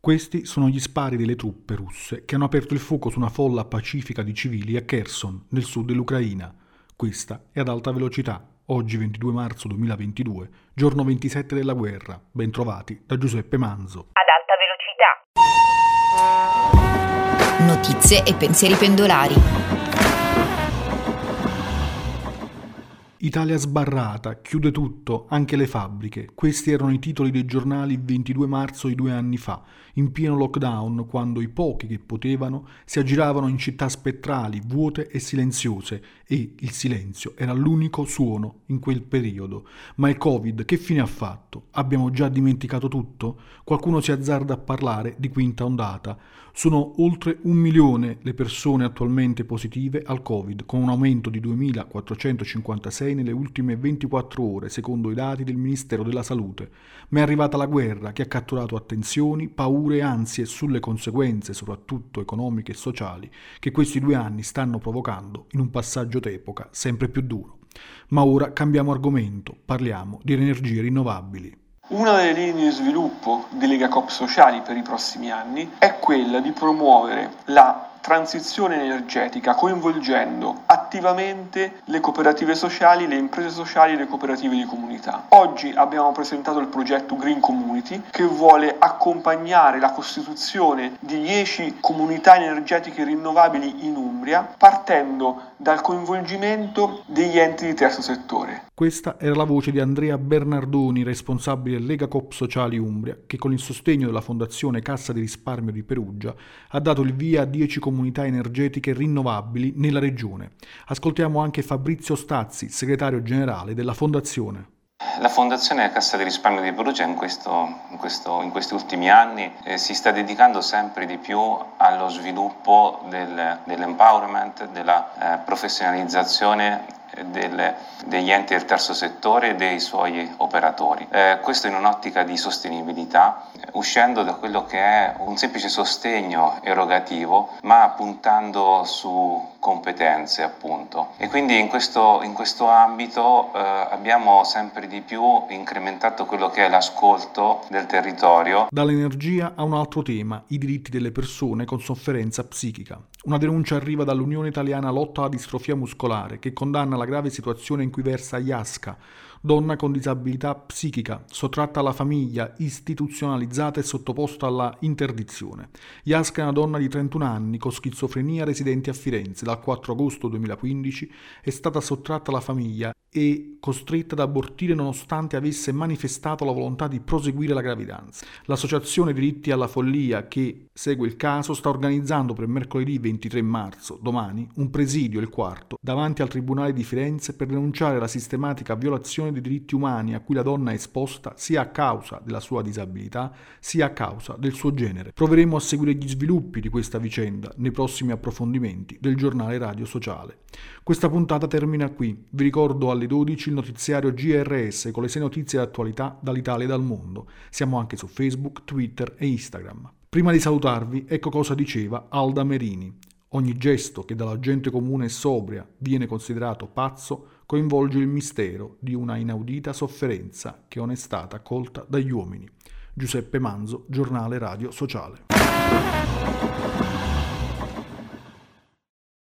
Questi sono gli spari delle truppe russe che hanno aperto il fuoco su una folla pacifica di civili a Kherson, nel sud dell'Ucraina. Questa è Ad alta velocità, oggi 22 marzo 2022, giorno 27 della guerra. Bentrovati da Giuseppe Manzo. Ad alta velocità. Notizie e pensieri pendolari. Italia sbarrata, chiude tutto, anche le fabbriche. Questi erano i titoli dei giornali il 22 marzo di 2 anni fa, in pieno lockdown, quando i pochi che potevano si aggiravano in città spettrali, vuote e silenziose, e il silenzio era l'unico suono in quel periodo. Ma il Covid che fine ha fatto? Abbiamo già dimenticato tutto? Qualcuno si azzarda a parlare di quinta ondata. Sono oltre 1 milione le persone attualmente positive al Covid, con un aumento di 2.456 nelle ultime 24 ore, secondo i dati del Ministero della Salute. Ma è arrivata la guerra che ha catturato attenzioni, paure e ansie sulle conseguenze, soprattutto economiche e sociali, che questi 2 anni stanno provocando in un passaggio d'epoca sempre più duro. Ma ora cambiamo argomento, parliamo di energie rinnovabili. Una delle linee di sviluppo di Lega Coop Sociali per i prossimi anni è quella di promuovere la transizione energetica coinvolgendo attivamente le cooperative sociali, le imprese sociali e le cooperative di comunità. Oggi abbiamo presentato il progetto Green Community che vuole accompagnare la costituzione di 10 comunità energetiche rinnovabili in Umbria partendo dal coinvolgimento degli enti di terzo settore. Questa era la voce di Andrea Bernardoni, responsabile Lega Coop Sociali Umbria, che con il sostegno della Fondazione Cassa di Risparmio di Perugia ha dato il via a 10 comunità energetiche rinnovabili nella regione. Ascoltiamo anche Fabrizio Stazzi, segretario generale della Fondazione. La Fondazione Cassa di Risparmio di Perugia in questi ultimi anni si sta dedicando sempre di più allo sviluppo dell'empowerment, della professionalizzazione degli enti del terzo settore e dei suoi operatori. Questo in un'ottica di sostenibilità, uscendo da quello che è un semplice sostegno erogativo, ma puntando su competenze appunto. E quindi in questo ambito abbiamo sempre di più incrementato quello che è l'ascolto del territorio. Dall'energia a un altro tema, i diritti delle persone con sofferenza psichica. Una denuncia arriva dall'Unione Italiana Lotta alla Distrofia Muscolare che condanna la grave situazione in cui versa Yaska, donna con disabilità psichica, sottratta alla famiglia, istituzionalizzata e sottoposta alla interdizione. Yaska è una donna di 31 anni con schizofrenia residente a Firenze. Dal 4 agosto 2015 è stata sottratta alla famiglia e costretta ad abortire nonostante avesse manifestato la volontà di proseguire la gravidanza. L'associazione Diritti alla Follia, che segue il caso, sta organizzando per mercoledì 23 marzo, domani, un presidio, il quarto, davanti al Tribunale di Firenze per denunciare la sistematica violazione dei diritti umani a cui la donna è esposta sia a causa della sua disabilità sia a causa del suo genere. Proveremo a seguire gli sviluppi di questa vicenda nei prossimi approfondimenti del giornale Radio Sociale. Questa puntata termina qui. Vi ricordo alle 12 il notiziario GRS con le 6 notizie d'attualità dall'Italia e dal mondo. Siamo anche su Facebook, Twitter e Instagram. Prima di salutarvi, ecco cosa diceva Alda Merini. Ogni gesto che dalla gente comune e sobria viene considerato pazzo coinvolge il mistero di una inaudita sofferenza che non è stata colta dagli uomini. Giuseppe Manzo, giornale Radio Sociale.